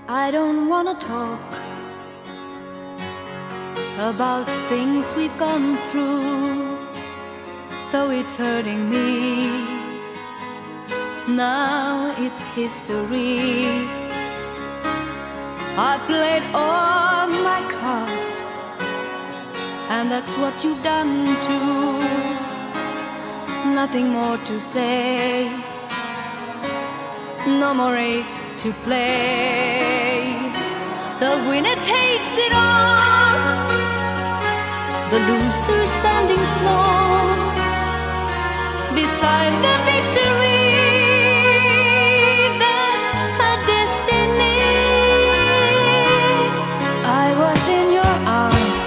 I don't wanna talk about things we've gone through, though it's hurting me. Now it's history. I've played all my cards, and that's what you've done too. Nothing more to say, no more race to play. The winner takes it all, the loser standing small beside the victory. That's her destiny. I was in your arms,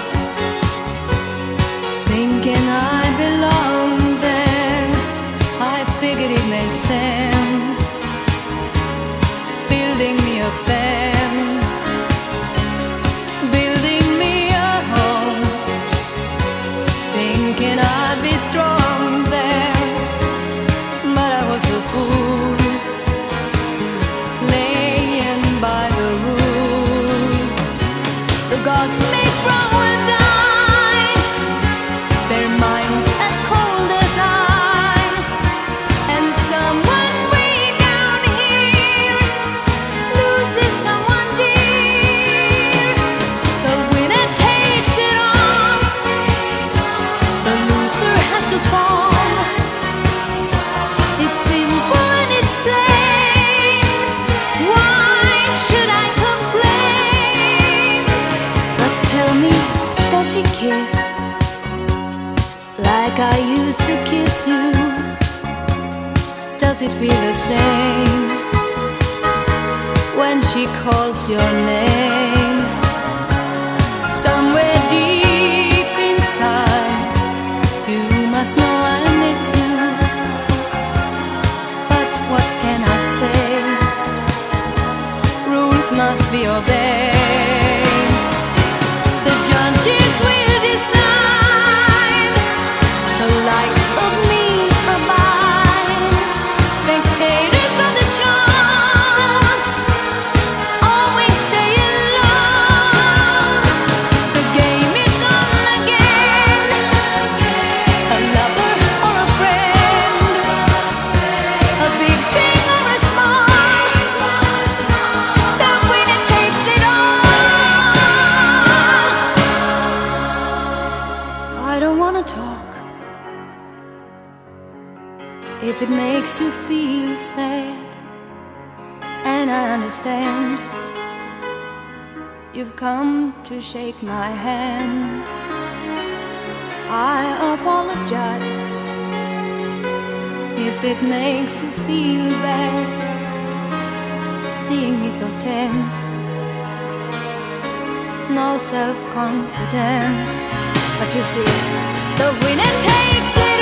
thinking I belonged there. I figured it made sense, building me a fence, building me a home, thinking I'd be strong there. But I was a fool, laying by the rules. The gods make wrong with ice, their minds as cold as ice. And someone way down here loses someone dear. The winner takes it all, the loser has to fall. It's simple and it's plain. Why should I complain? But tell me, does she kiss like I used to kiss you? Does it feel the same when she calls your name? Somewhere deep inside, you must know I miss you. But what can I say? Rules must be obeyed. The judges will decide, the likes of me abide. Spectators of the show always stay alone. The game is on again, a lover or a friend, a big thing or a small, the winner takes it all. I don't wanna talk if it makes you feel sad, and I understand. You've come to shake my hand. I apologize if it makes you feel bad, seeing me so tense, no self-confidence. But you see, the winner takes it